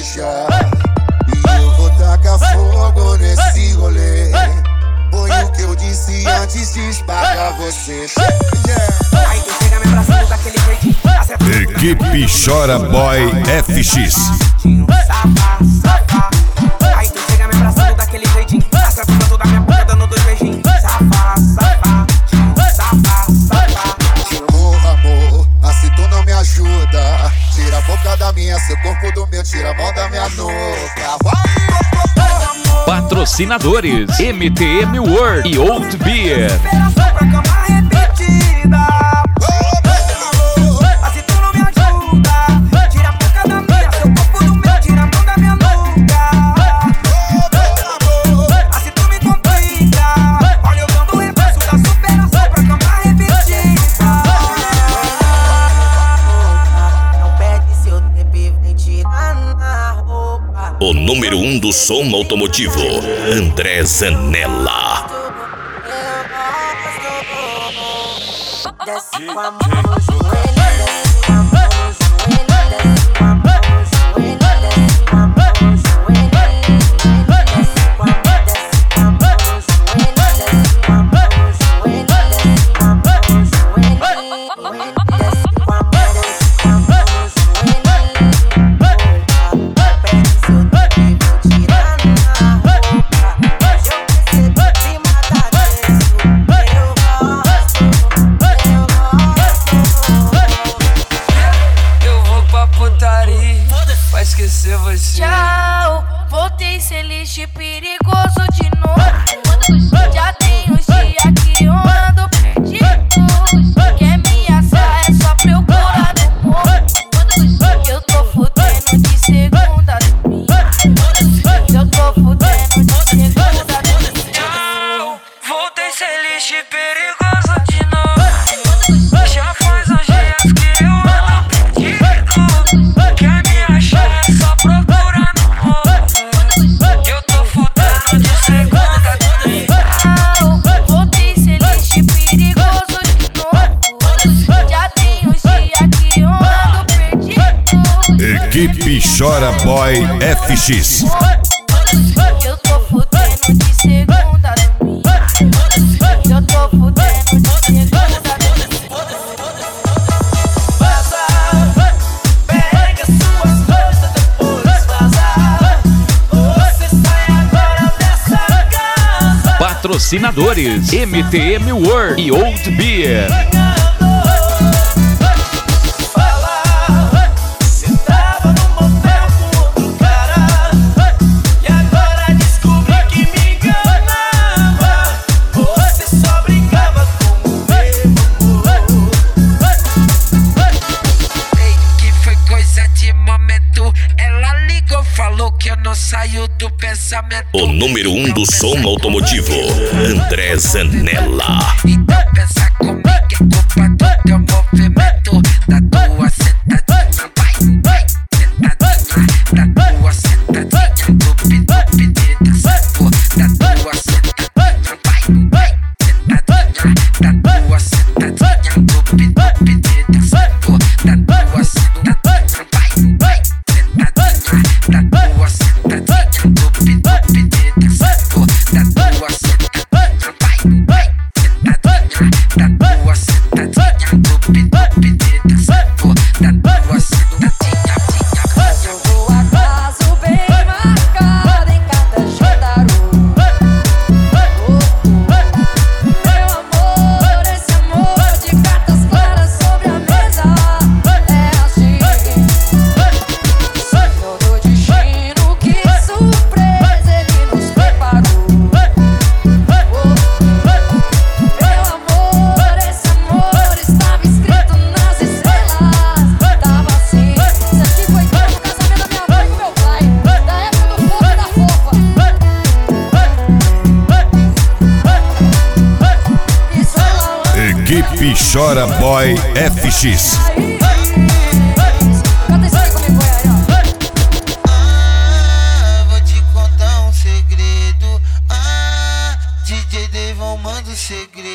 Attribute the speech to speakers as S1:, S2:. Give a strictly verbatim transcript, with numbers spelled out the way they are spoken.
S1: deixar. E eu vou tacar fogo nesse rolê. Foi o que eu disse antes de espagar você.
S2: Aí tu chega me abraçando daquele jeitinho.
S3: Equipe Chora Boy F X.
S2: Aí tu chega me abraçando daquele jeitinho. Atrapalhando toda minha boca, dando dois beijinhos. Safá, safá, safá, safá.
S1: Amor, amor, assim tu não me ajuda. Tira a boca da minha, seu corpo do meu, tira a mão da minha nuca.
S4: Patrocinadores M T M World e Old Beer.
S2: Esperação pra cama repetida. Assim tu não me ajuda. Tira a boca da minha, seu corpo do meu, tira a mão da minha nuca. Assim tu me complica. Olha eu dando o reverso da superação pra cama repetida. Não pede seu tempo e vem tirar na roupa.
S3: O número um do som automotivo, André Zanella.
S2: Desce com a mão no joelho, desce com a mão no joelho, desce com a mão no joelho, desce com a mão no joelho, desce com a mão, desce com a mão no joelho, desce com a mão no joelho, desce com a mão no joelho, desce com a mão, desce com a mão no joelho. Pede seu tempo e vou tirar na roupa. Hoje eu percebi de matar desse. Eu gosto, eu
S5: Eu vou pra putaria pra esquecer você.
S6: Tchau, voltei ser lixo perigoso de novo. Já tem uns dias que eu ando perdido. Quer me assar é só procurar no morro. Que eu tô fudendo de segunda domingo. Que eu tô fudendo de segunda domingo.
S5: Tchau, voltei ser lixo perigoso de novo. Já faz uns dias que eu ando perdido. Quer me achar é só procurar no morro. Que eu tô fudendo de segunda domingo.
S6: Tchau, voltei ser lixo perigoso de novo. Já tem uns dias que eu ando perdido.
S3: Equipe Chora Boy F X.
S6: Eu tô fudendo de segunda domingo. Eu tô fudendo de segunda domingo.
S2: vaza, pega suas coisas depois vaza. Você sai agora dessa casa.
S4: Patrocinadores M T M World e Old Beer.
S2: Fala, cê tava no motel com outro cara. E agora descobri que me enganava. Você só brincava com o meu amor.
S5: Ei, que foi coisa de momento. Ela ligou, falou que eu não saio do pensamento.
S3: O número um do som automotivo, André Zanella.
S5: Então pensa comigo, é culpa do teu movimento. Da tua sentadinha, vai, vai. Sentadinha, da tua sentadinha. Dupi, dupi, dita, sapo. Da tua sentadinha, vai, vai. Sentadinha, da tua sentadinha. Dupi, dupi, dita, sapo. Da tua sentadinha, vai, vai. Sentadinha, da tua sentadinha. Dupi, dupi, dita, sapo. Da tua sentadinha, vai, vai. Sentadinha, da tua sentadinha. Dupi, dupi, dita, sapo. Da tua sentadinha.
S6: Jogou acaso bem marcado em cada jandaru. Meu amor, esse amor de cartas claras sobre a mesa. É assim, Senhor do destino, que surpresa ele nos preparou. Meu amor, esse amor estava escrito nas estrelas. Tava assim, sete foi tão no casamento da minha mãe com meu pai, da época do fogo e da fofa. Isso ela ama.
S3: Equipe Chora Boy F X.
S6: Canta isso aí comigo, aí, ó.
S7: Ah, vou te contar um segredo. Ah, D J Devon manda um segredo.